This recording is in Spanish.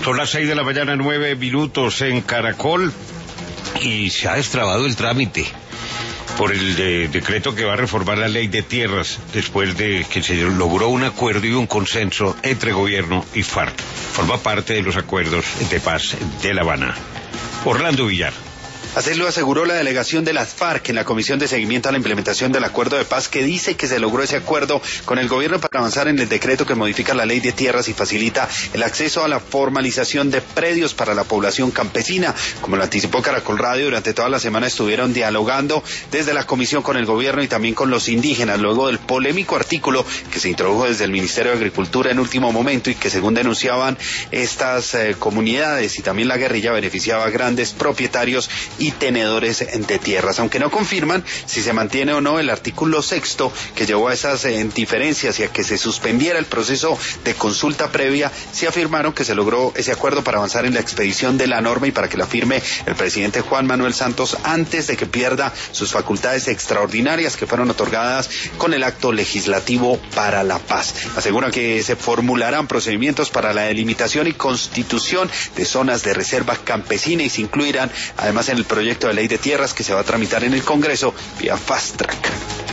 Son las 6 de la mañana, 9 minutos en Caracol, y se ha destrabado el trámite por el decreto que va a reformar la ley de tierras, después de que se logró un acuerdo y un consenso entre gobierno y FARC. Forma parte de los acuerdos de paz de La Habana. Orlando Villar. Así lo aseguró la delegación de las FARC en la Comisión de Seguimiento a la Implementación del Acuerdo de Paz, que dice que se logró ese acuerdo con el gobierno para avanzar en el decreto que modifica la ley de tierras y facilita el acceso a la formalización de predios para la población campesina. Como lo anticipó Caracol Radio, durante toda la semana estuvieron dialogando desde la comisión con el gobierno y también con los indígenas, luego del polémico artículo que se introdujo desde el Ministerio de Agricultura en último momento y que, según denunciaban estas comunidades y también la guerrilla, beneficiaba a grandes propietarios y tenedores de tierras, aunque no confirman si se mantiene o no el artículo 6º que llevó a esas diferencias y a que se suspendiera el proceso de consulta previa. Sí afirmaron que se logró ese acuerdo para avanzar en la expedición de la norma y para que la firme el presidente Juan Manuel Santos antes de que pierda sus facultades extraordinarias que fueron otorgadas con el acto legislativo para la paz. Aseguran que se formularán procedimientos para la delimitación y constitución de zonas de reserva campesina y se incluirán además en el proyecto de ley de tierras que se va a tramitar en el Congreso vía Fast Track.